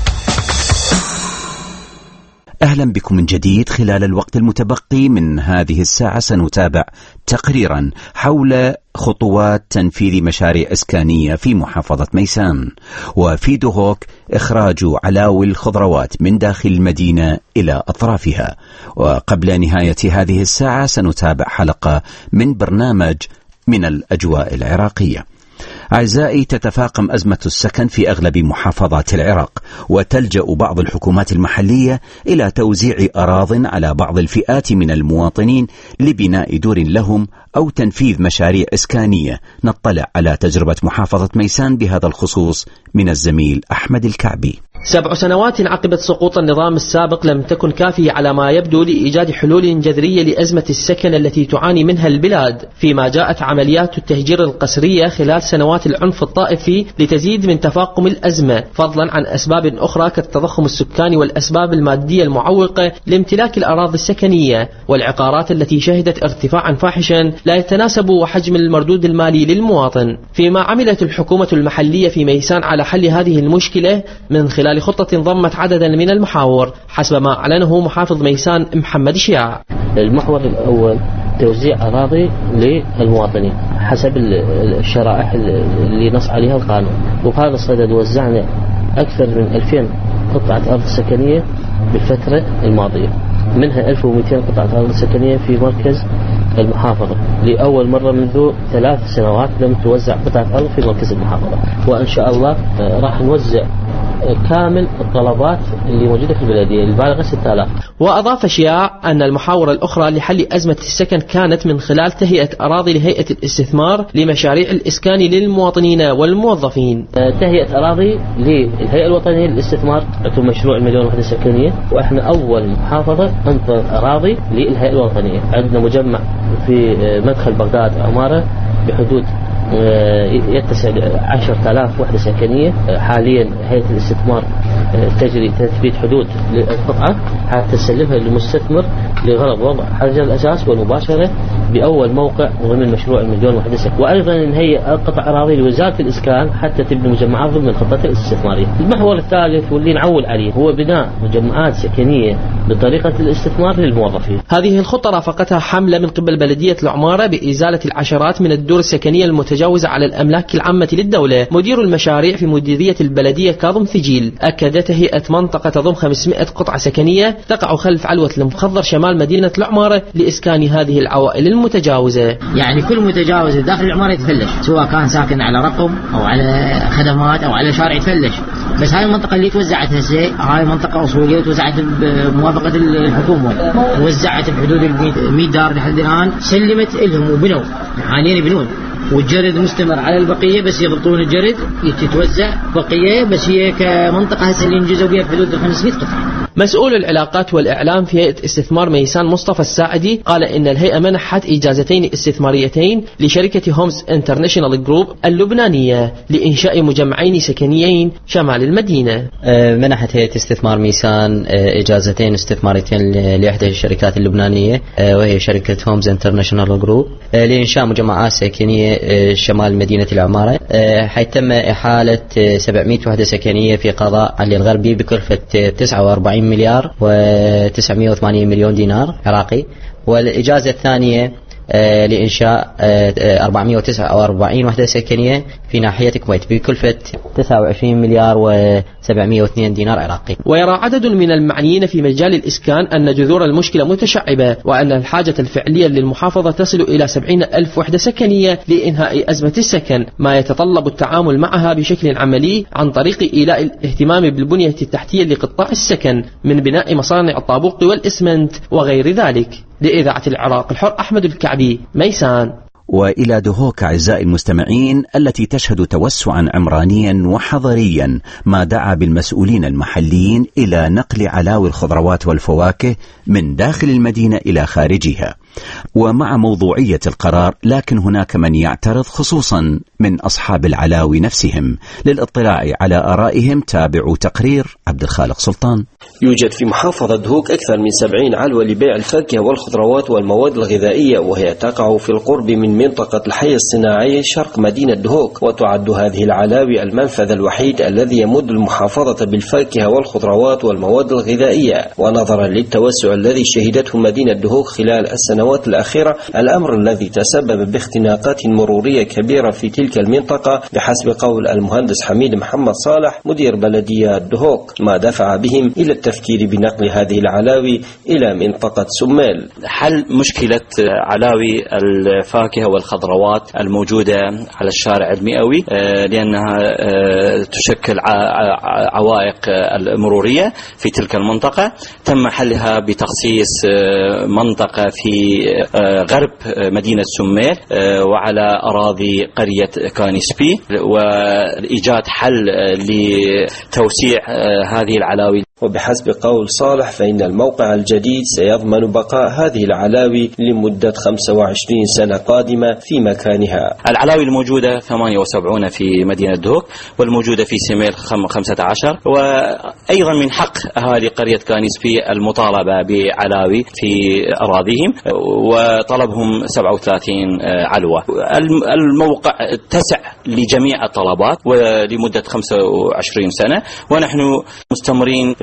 أهلا بكم من جديد. خلال الوقت المتبقي من هذه الساعة سنتابع تقريرا حول خطوات تنفيذ مشاريع إسكانية في محافظة ميسان، وفي دهوك إخراج علاوي الخضروات من داخل المدينة إلى أطرافها. وقبل نهاية هذه الساعة سنتابع حلقة من برنامج من الأجواء العراقية. أعزائي، تتفاقم أزمة السكن في أغلب محافظات العراق، وتلجأ بعض الحكومات المحلية إلى توزيع أراضٍ على بعض الفئات من المواطنين لبناء دور لهم أو تنفيذ مشاريع إسكانية. نطلع على تجربة محافظة ميسان بهذا الخصوص من الزميل أحمد الكعبي. 7 سنوات عقب سقوط النظام السابق لم تكن كافية على ما يبدو لإيجاد حلول جذرية لأزمة السكن التي تعاني منها البلاد، فيما جاءت عمليات التهجير القسرية خلال سنوات العنف الطائفي لتزيد من تفاقم الأزمة، فضلا عن أسباب أخرى كالتضخم السكاني والأسباب المادية المعوقة لامتلاك الأراضي السكنية والعقارات التي شهدت ارتفاعا فاحشا لا يتناسب حجم المردود المالي للمواطن. فيما عملت الحكومة المحلية في ميسان على حل هذه المشكلة من خلال خطة ضمت عددا من المحاور، حسب ما أعلنه محافظ ميسان محمد شياع. المحور الأول توزيع أراضي للمواطنين حسب الشرائح اللي نص عليها القانون، وبهذا الصدد وزعنا أكثر من 2000 قطعة أرض سكنية بالفترة الماضية، منها 1200 قطعة أرض سكنية في مركز المحافظة. لأول مرة منذ 3 سنوات لم توزع قطعة أرض في مركز المحافظة، وإن شاء الله راح نوزع كامل الطلبات اللي موجودة في البلدية البالغة 6000. وأضاف شياع أن المحاور الأخرى لحل أزمة السكن كانت من خلال تهيئة أراضي لهيئة الاستثمار لمشاريع الإسكان للمواطنين والموظفين. تهيئة أراضي للهيئة الوطنية للاستثمار ثم مشروع 1,000,000 وحدة سكنية، وإحنا أول محافظة أنطر أراضي للهيئة الوطنية. عندنا مجمع في مدخل بغداد عمارة بحدود يتسع 10,000 وحدة سكنية. حاليا هيئة الاستثمار تجري تثبيت حدود للقطعة حتى تسلمها للمستثمر لغرض وضع حجر الأساس والمباشرة بأول موقع ضمن مشروع 1,000,000 وحدة سكنية. وأيضا نهيئ قطع أراضي لوزارة الإسكان حتى تبني مجمعات ضمن الخطة الاستثمارية. المحور الثالث واللي نعول عليه هو بناء مجمعات سكنية بطريقة الاستثمار للموظفين. هذه الخطة رافقتها حملة من قبل بلدية العمارة بإزالة العشرات من الدور السكنية المتجاوزة على الأملاك العامة للدولة. مدير المشاريع في مديرية البلدية كاظم ثجيل أكد تهيئة منطقة تضم 500 قطعة سكنية تقع خلف علوة المخضر شمال مدينة العمارة لإسكان هذه العوائل المتجاوزة. يعني كل متجاوز داخل العمارة يتفلش، سواء كان ساكن على رقم أو على خدمات أو على شارع يتفلش. بس هاي المنطقة اللي توزعت هسه هاي منطقة أصولية توزعت بموافقة الحكومة، وزعت بحدود 100 دار لحد الآن، سلمت لهم وبنوا حاليا يبنون، والجرد مستمر على البقية بس يضبطون الجرد يتوزع بقية، بس هي كمنطقة هسه اللي انجزوا بها بحدود 500 قطعة. مسؤول العلاقات والإعلام في هيئة استثمار ميسان مصطفى الساعدي قال إن الهيئة منحت إجازتين استثماريتين لشركة هومز انترناشونال جروب اللبنانية لإنشاء مجمعين سكنيين شمال المدينة. منحت هيئة استثمار ميسان إجازتين استثماريتين لإحدى الشركات اللبنانية وهي شركة هومز انترناشونال جروب لإنشاء مجمعات سكنية شمال مدينة العمارة، حيث تم إحالة 700 وحدة سكنية في قضاء علي الغربي بكلفة 49 مليار و980 مليون دينار عراقي. والإجازة الثانية لإنشاء 449 وحدة سكنية في ناحية كويت بكلفة 29 مليار و702 دينار عراقي. ويرى عدد من المعنيين في مجال الإسكان أن جذور المشكلة متشعبة، وأن الحاجة الفعلية للمحافظة تصل إلى 70,000 وحدة سكنية لإنهاء أزمة السكن، ما يتطلب التعامل معها بشكل عملي عن طريق إيلاء الاهتمام بالبنية التحتية لقطاع السكن من بناء مصانع الطابوق والإسمنت وغير ذلك. لإذاعة العراق الحر، أحمد الكعبي، ميسان. وإلى دهوك أعزائي المستمعين التي تشهد توسعا عمرانيا وحضريا، ما دعا بالمسؤولين المحليين إلى نقل علاوي الخضروات والفواكه من داخل المدينة إلى خارجها. ومع موضوعية القرار، لكن هناك من يعترض، خصوصا من أصحاب العلاوي نفسهم. للاطلاع على آرائهم تابعوا تقرير عبد الخالق سلطان. يوجد في محافظة دهوك أكثر من 70 علوة لبيع الفاكهة والخضروات والمواد الغذائية، وهي تقع في القرب من منطقة الحي الصناعي شرق مدينة دهوك. وتعد هذه العلاوي المنفذ الوحيد الذي يمد المحافظة بالفاكهة والخضروات والمواد الغذائية. ونظرا للتوسع الذي شهدته مدينة دهوك خلال السنوات الأخيرة، الأمر الذي تسبب باختناقات مرورية كبيرة في تلك المنطقة بحسب قول المهندس حميد محمد صالح مدير بلدية دهوك، ما دفع بهم إلى التفكير بنقل هذه العلاوي إلى منطقة سمال. حل مشكلة علاوي الفاكهة والخضروات الموجودة على الشارع المئوي، لأنها تشكل عوائق المرورية في تلك المنطقة. تم حلها بتخصيص منطقة في غرب مدينة سمال وعلى أراضي قرية كانسبي، وإيجاد حل لتوسيع هذه العلاوي. وبحسب قول صالح فإن الموقع الجديد سيضمن بقاء هذه العلاوي لمدة 25 سنة قادمة في مكانها. العلاوي الموجودة 78 في مدينة دهوك، والموجودة في سميل 15. وأيضا من حق أهالي قرية كانسبي المطالبة بعلاوي في أراضيهم، وطلبهم 37 علوة. الموقع تسع لجميع الطلبات ولمدة 25 سنة، ونحن مستمرين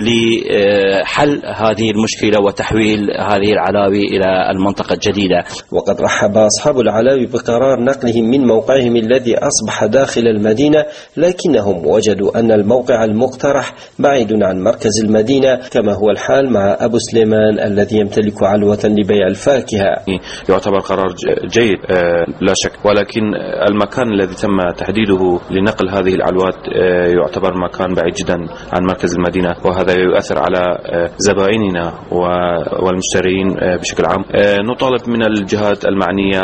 لحل هذه المشكلة وتحويل هذه العلاوي إلى المنطقة الجديدة. وقد رحب أصحاب العلاوي بقرار نقلهم من موقعهم الذي أصبح داخل المدينة، لكنهم وجدوا أن الموقع المقترح بعيد عن مركز المدينة، كما هو الحال مع أبو سليمان الذي يمتلك علوة لبيع الفاكهة. يعتبر قرار جيد لا شك، ولكن المكان الذي تم تحديده لنقل هذه العلوات يعتبر مكان بعيد جدا عن مركز المدينة، وهذا يؤثر على زبائننا والمشترين بشكل عام. نطالب من الجهات المعنية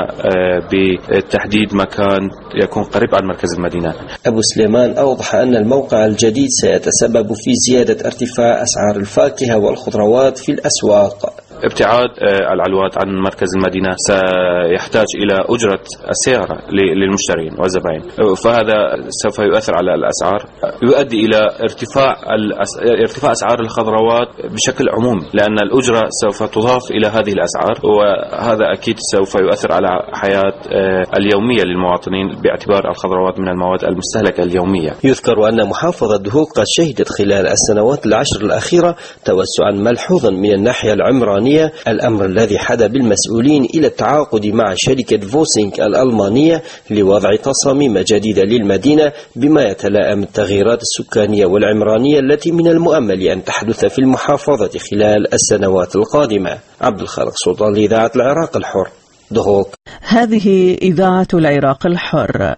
بتحديد مكان يكون قريب عن مركز المدينة. أبو سليمان أوضح أن الموقع الجديد سيتسبب في زيادة ارتفاع أسعار الفاكهة والخضروات في الأسواق. ابتعاد العلوات عن مركز المدينة سيحتاج إلى أجرة السيارة للمشترين والزبائن، فهذا سوف يؤثر على الأسعار، يؤدي إلى ارتفاع أسعار الخضروات بشكل عموم، لأن الأجرة سوف تضاف إلى هذه الأسعار، وهذا أكيد سوف يؤثر على حياة اليومية للمواطنين باعتبار الخضروات من المواد المستهلكة اليومية. يذكر أن محافظة دهوك قد شهدت خلال السنوات العشر الأخيرة توسعا ملحوظا من الناحية العمرانية، الأمر الذي حدا بالمسؤولين إلى التعاقد مع شركة فوسينغ الألمانية لوضع تصاميم جديدة للمدينة بما يتلائم التغييرات السكانية والعمرانية التي من المؤمل أن تحدث في المحافظة خلال السنوات القادمة. عبد الخالق سلطان لإذاعة العراق الحر، دهوك. هذه إذاعة العراق الحر.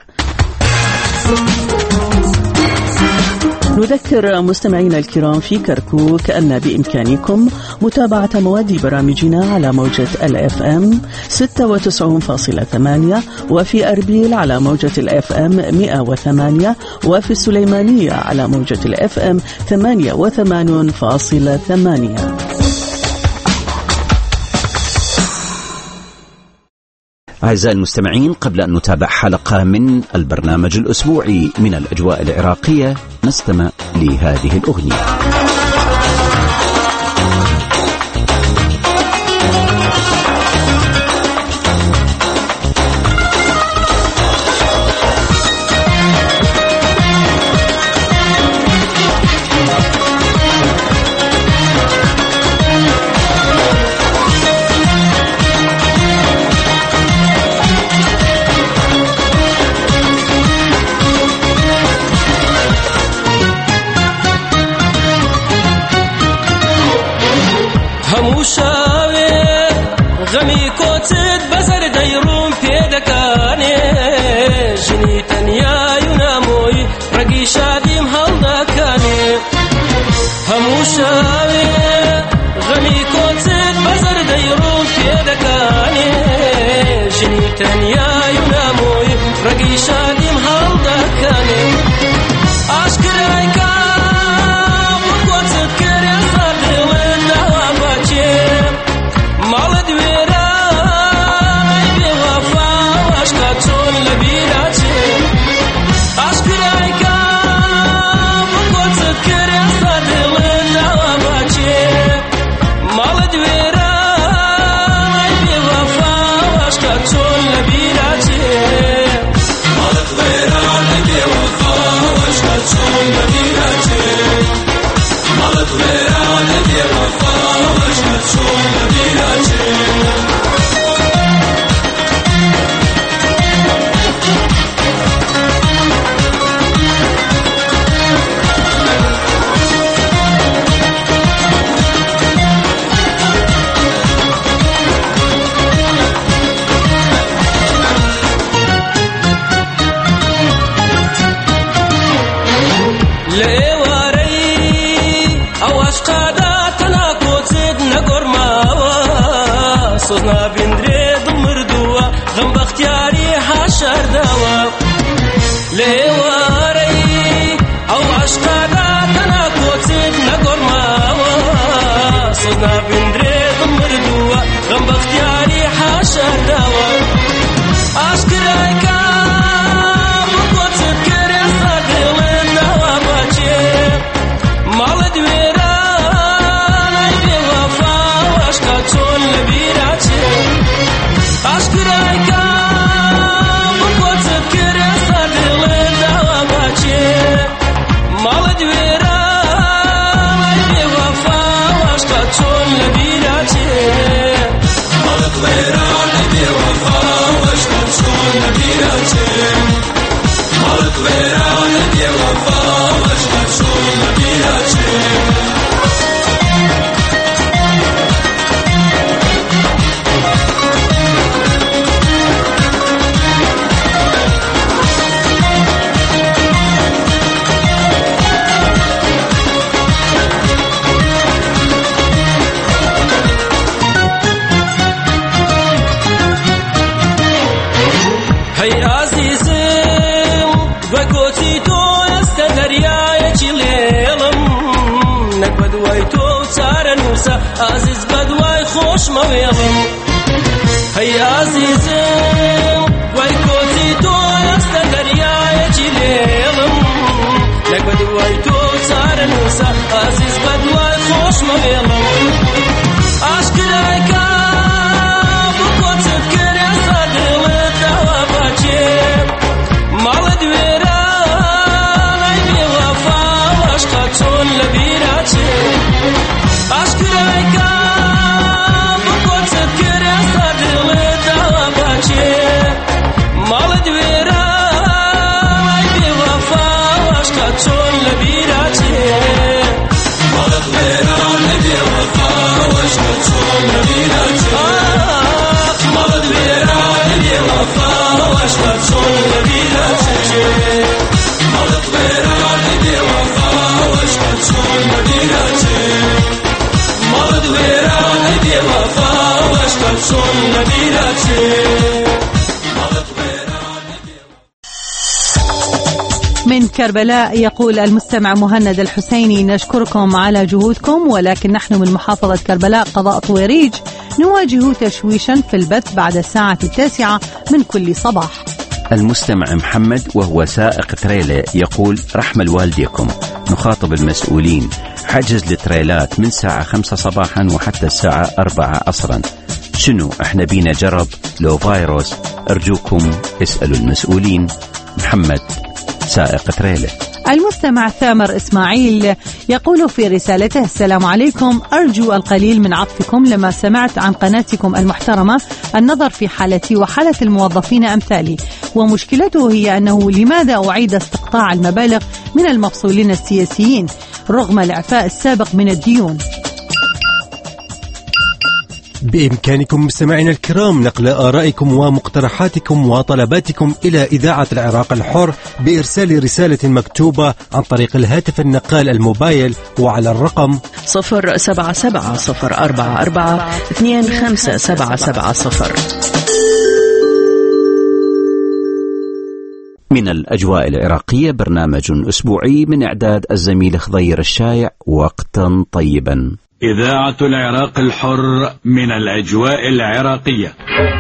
نذكر مستمعينا الكرام في كركوك أن بإمكانكم متابعة مواد برامجنا على موجة الFM 96.8، وفي أربيل على موجة الFM 108، وفي السليمانية على موجة الFM 88.8. أعزائي المستمعين، قبل أن نتابع حلقة من البرنامج الأسبوعي من الأجواء العراقية، نستمع لهذه الأغنية. غمي كوتد بزر ديروم بيدكاني جني تنيا يناموي رقي شاديم هالدكاني هموشاوي غمي كوتد بزر ديروم بيدكاني جني تنيا يناموي رقي شاديم هالدكاني أشكرك صوتنا بندري ضمردوا غم باختياري حشر دوا ليواري او عشقانا تناكوتد نقر ماوا صوتنا بندري ضمردوا غم باختياري حشر دوا اشكرك بقوتد كري صدي والدوا باجي مال دويرا نايبي وفا واشكاتون لبيرا أشكرك بقوتك كري صدي والدوا باجي مال دويرا نايبي وفا واشكاتون لبيرا مال دويرا نايبي وفا واشكاتون لبيرا مال دويرا نايبي وفا واشكاتون لبيرا هي عزيزم وكوتي تو استدريا يجليلم نكبدواي تو صار نوسا عزيز بدواي خوش مويلم هي عزيزم وكوتي تو استدريا يجليلم نكبدواي تو صار نوسا عزيز بدواي خوش مويلم أشكرك بقوتك كري صدي والدوا مال دويرا نايبي وفا واشقاتون لبيرا أشكرك بقوتك كري صدي والدوا مال دويرا نايبي وفا واشقاتون لبيرا مال دويرا نايبي وفا واشقاتون لبيرا مال دويرا نايبي وفا واشقاتون لبيرا مال دويرا نايبي وفا واشقاتون لبيرا مال دويرا نايبي وفا واشقاتون لبيرا من كربلاء يقول المستمع مهند الحسيني: نشكركم على جهودكم، ولكن نحن من محافظة كربلاء قضاء طويريج نواجه تشويشا في البث بعد الساعة 9 من كل صباح. المستمع محمد وهو سائق تريلا يقول: رحمة والديكم، نخاطب المسؤولين حجز التريلات من الساعة 5 صباحا وحتى الساعة 4 عصرا. شنو احنا بينا جرب لو فيروس؟ أرجوكم اسألوا المسؤولين. محمد سائق تريلا. المستمع ثامر إسماعيل يقول في رسالته: السلام عليكم، أرجو القليل من عطفكم لما سمعت عن قناتكم المحترمة النظر في حالتي وحالة الموظفين أمثالي، ومشكلته هي أنه لماذا أعيد استقطاع المبالغ من المفصولين السياسيين رغم الإعفاء السابق من الديون. بإمكانكم مستمعينا الكرام نقل آرائكم ومقترحاتكم وطلباتكم إلى إذاعة العراق الحر بإرسال رسالة مكتوبة عن طريق الهاتف النقال الموبايل وعلى الرقم 077-044-25770. من الأجواء العراقية برنامج أسبوعي من إعداد الزميل خضير الشايع. وقتا طيبا. إذاعة العراق الحر من الأجواء العراقية.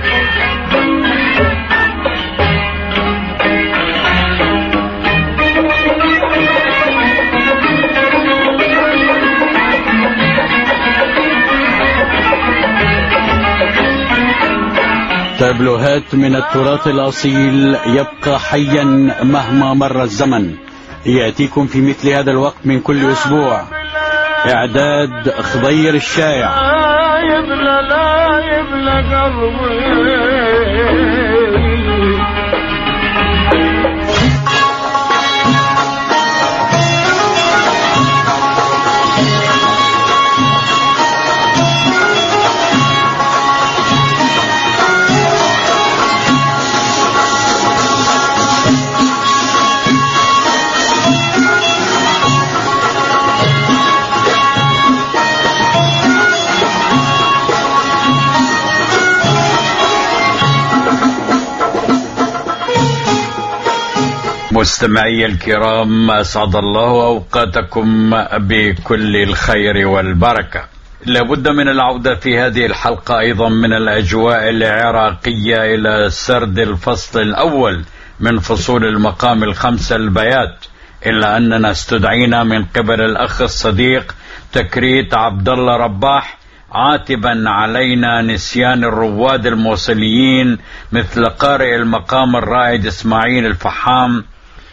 تابلوهات من التراث الأصيل يبقى حيا مهما مر الزمن، يأتيكم في مثل هذا الوقت من كل أسبوع. إعداد خضير الشايع. لا يبلى قلبي. مستمعي الكرام، أسعد الله أوقاتكم بكل الخير والبركة. لابد من العودة في هذه الحلقة أيضا من الأجواء العراقية إلى سرد الفصل الأول من فصول المقام الخمسة البيات، إلا أننا استدعينا من قبل الأخ الصديق تكريت عبد الله رباح عاتبا علينا نسيان الرواد الموصليين مثل قارئ المقام الرائد إسماعيل الفحام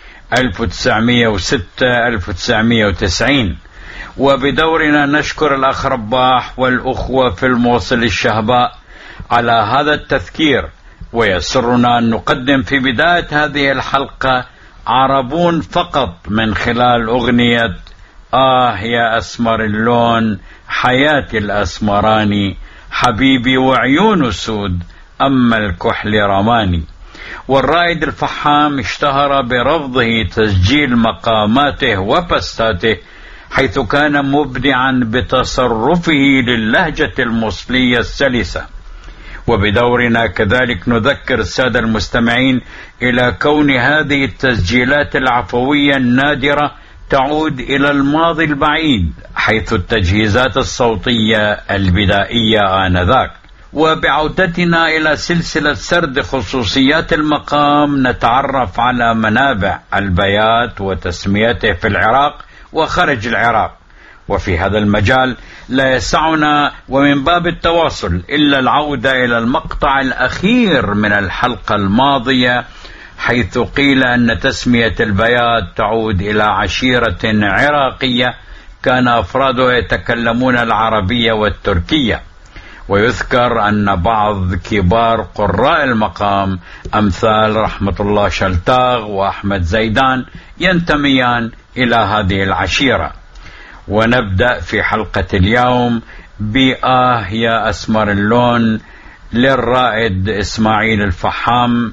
1906-1990. وبدورنا نشكر الأخ رباح والأخوة في الموصل الشهباء على هذا التذكير، ويسرنا أن نقدم في بداية هذه الحلقة عربون فقط من خلال أغنية يا أسمر اللون حياتي الأسمراني حبيبي وعيون سود أما الكحل رماني. والرائد الفحام اشتهر برفضه تسجيل مقاماته وبستاته، حيث كان مبدعا بتصرفه للهجة الموصلية السلسة. وبدورنا كذلك نذكر السادة المستمعين إلى كون هذه التسجيلات العفوية النادرة تعود إلى الماضي البعيد، حيث التجهيزات الصوتية البدائية آنذاك. وبعودتنا إلى سلسلة سرد خصوصيات المقام نتعرف على منابع البيات وتسميته في العراق وخارج العراق. وفي هذا المجال لا يسعنا ومن باب التواصل إلا العودة إلى المقطع الأخير من الحلقة الماضية، حيث قيل أن تسمية البيات تعود إلى عشيرة عراقية كان أفرادها يتكلمون العربية والتركية. ويذكر أن بعض كبار قراء المقام أمثال رحمة الله شلتاغ وأحمد زيدان ينتميان إلى هذه العشيرة. ونبدأ في حلقة اليوم يا أسمر اللون للرائد إسماعيل الفحام.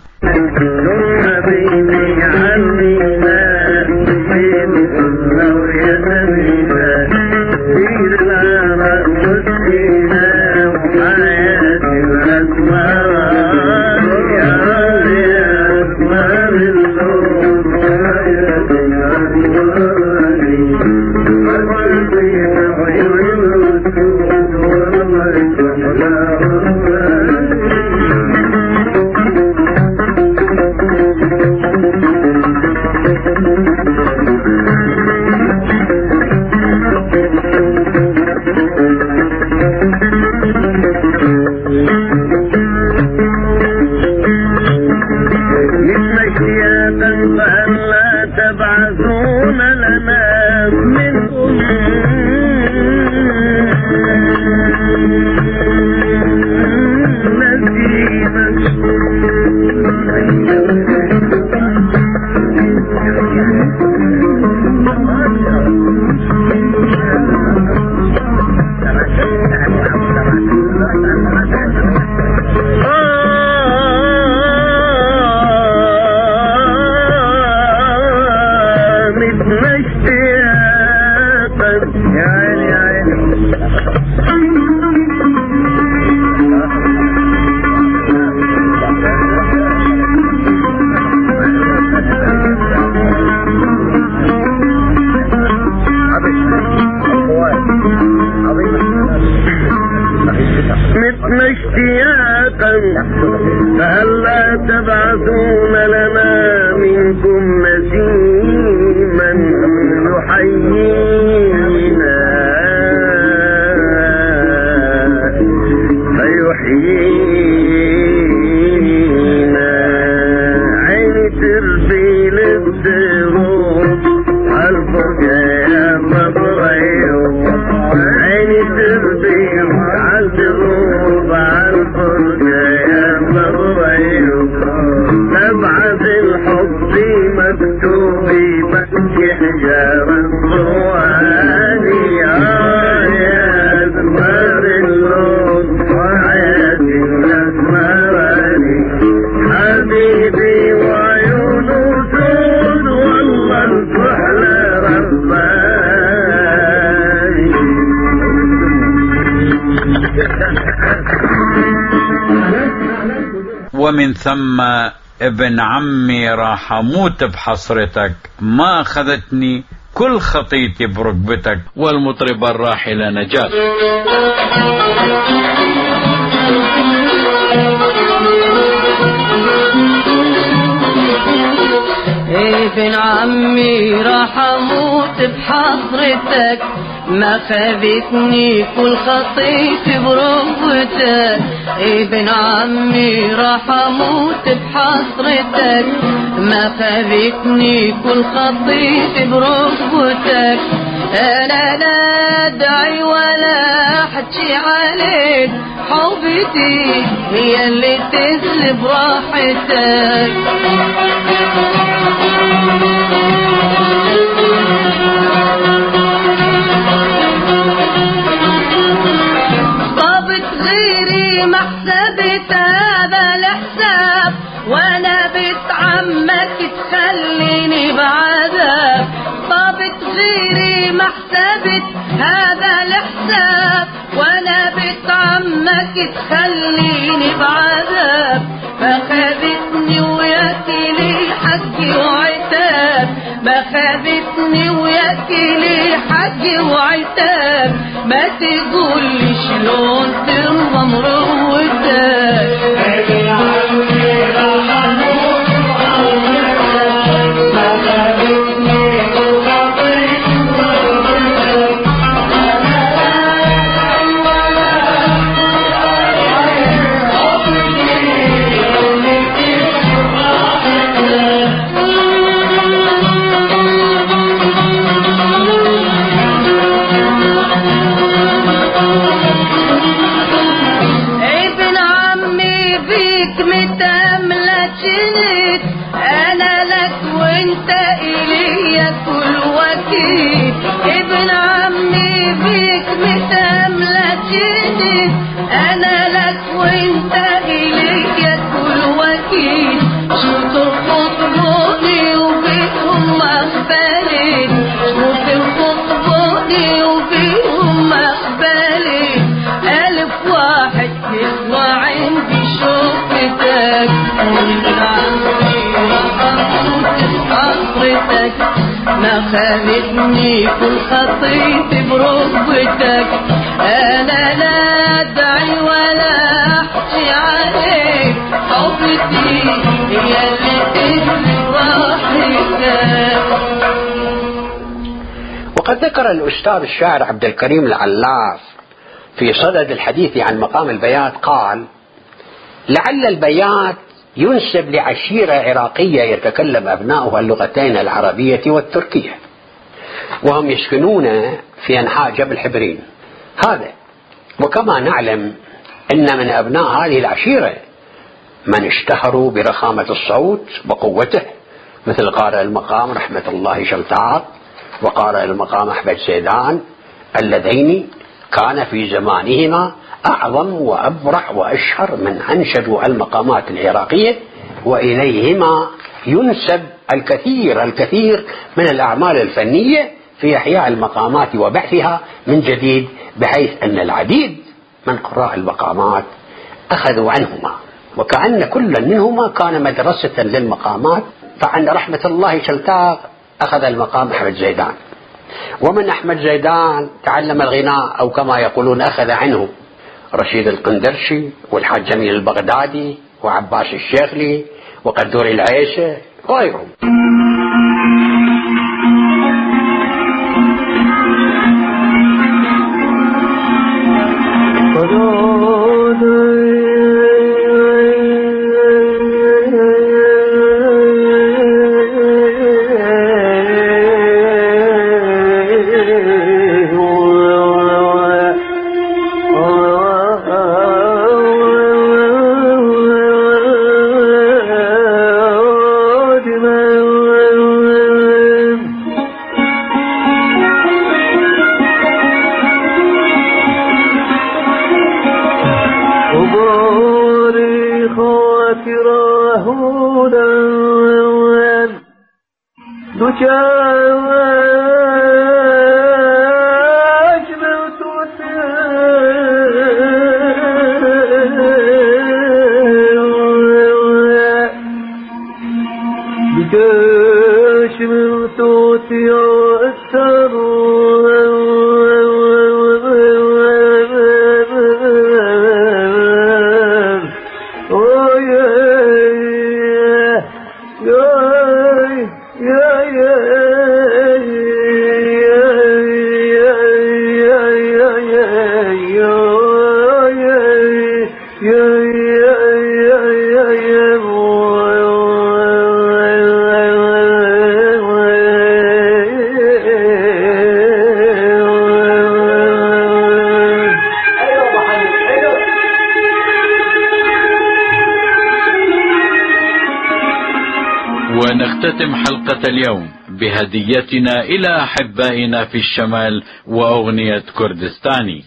فهلا تبعثون لنا منكم نسيما يحيينا فيحيينا عين تربي للدروب عالفرقة مبريو عين تربي عالدروب عالفرقة نبعث الحب مكتوب بمسك حجار الرواني يا أزمار اللون وعيات الأزماراني حبيبي وعيون سود والله الفحل رباني. ومن ثم ابن عمي راح اموت بحسرتك، ما اخذتني كل خطيتي بركبتك، والمطربة الراحلة نجاة. ابن عمي راح اموت بحسرتك، ما خذتني كل خطيتي بركبتك. ابن عمي راح اموت بحسرتك، ما خذتني كل خطيتي بركبتك. انا لا ادعي ولا احكي عليك، حبتي هي اللي تسلب راحتك. ما حسبت هذا الحساب، وانا بتعمك تخليني بعذاب. طابت غيري ما حسبت هذا الحساب، وانا بتعمك تخليني بعذاب. فخذتني وياك لي حقي وعتاب، ما خذتني وياك لي حقي وعتاب. ما تقولي شلون ترضى مروتك. أنا لك وانت إلي كل وكيل. ابن عمي فيك متملكني، أنا لك وانت إلي كل وكيل. شو ترخصبوني وفيهم أخبالين، شو ترخصبوني وفيهم أخبالين. 1000 واحد يسوى عندي شوفتك. ما خالتني كل خطيتي بركبتك. انا لا ادعي ولا احكي عليك، حبتي هي اللي تسلب راحتك. وقد ذكر الأستاذ الشاعر عبد الكريم العلاف في صدد الحديث عن مقام البيات قال: لعل البيات ينسب لعشيرة عراقية يتكلم أبناؤها اللغتين العربية والتركية، وهم يسكنون في أنحاء جبل حبرين هذا. وكما نعلم أن من أبناء هذه العشيرة من اشتهروا برخامة الصوت وقوته، مثل قارئ المقام رحمة الله شمتعط، وقارئ المقام أحمد زيدان، اللذين كان في زمانهما أعظم وأبرع وأشهر من أنشدوا المقامات العراقية، وإليهما ينسب الكثير من الأعمال الفنية في إحياء المقامات وبعثها من جديد، بحيث أن العديد من قراء المقامات أخذوا عنهما، وكأن كل منهما كان مدرسة للمقامات. فعن رحمة الله شلتاق أخذ المقام أحمد زيدان، ومن أحمد زيدان تعلم الغناء، أو كما يقولون أخذ عنه رشيد القندرشي والحاج جميل البغدادي وعباس الشيخلي وقدور العيسى وغيرهم. ونختتم حلقة اليوم بهديتنا إلى أحبائنا في الشمال وأغنية كردستاني.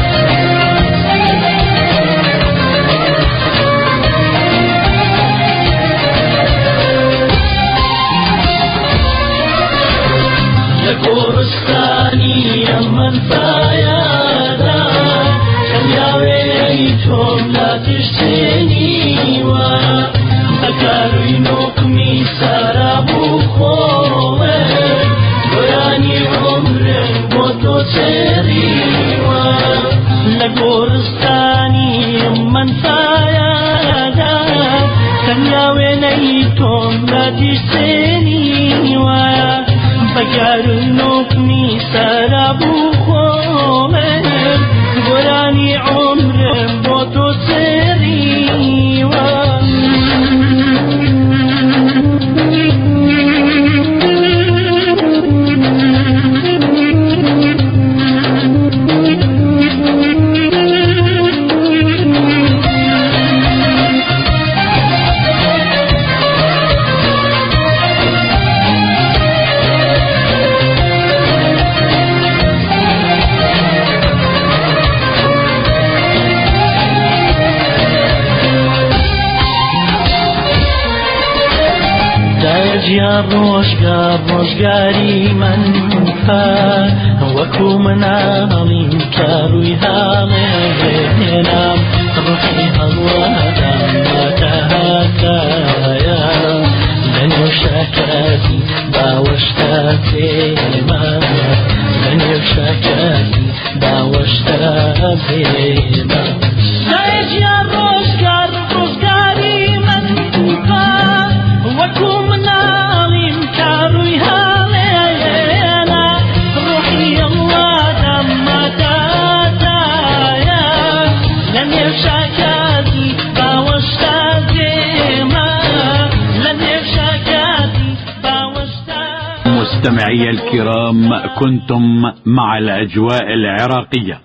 كردستاني يمن فايادا شمياويتهم لا تشتني وأكاري نقمي سرابو خوه براني عمر بوتو تري لكردستاني يمن فايادا شمياويتهم لا تشتني بقرنوكني سرابو خومر براني عمر بوتو سري روشگاری من فا وکو منالی کاروی هامینم روحی هوادم متهکایا من شکاتی باوشتاتی ما من شکاتی باوشتاتی ما سایجیا روشگاری من فا وکو منالی کاروی هامینم روحی هوادم متهکایا من شکاتی باوشتاتی ما من شکاتی باوشتاتی. مستمعي الكرام، كنتم مع الأجواء العراقية.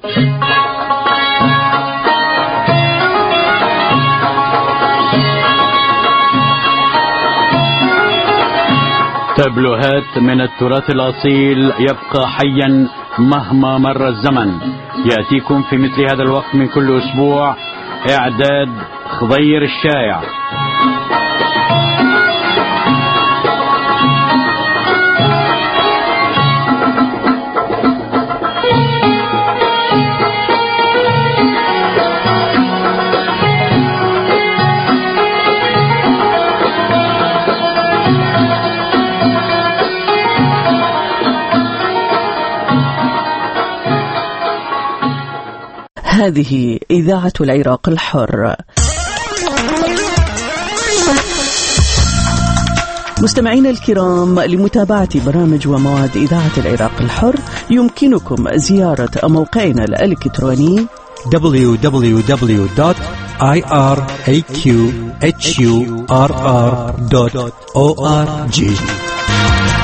تابلوهات من التراث الأصيل يبقى حيا مهما مر الزمن. يأتيكم في مثل هذا الوقت من كل أسبوع إعداد خضير الشايع. هذه إذاعة العراق الحر. مستمعينا الكرام، لمتابعة برامج ومواد إذاعة العراق الحر يمكنكم زيارة موقعنا الإلكتروني www.iraqhurr.org.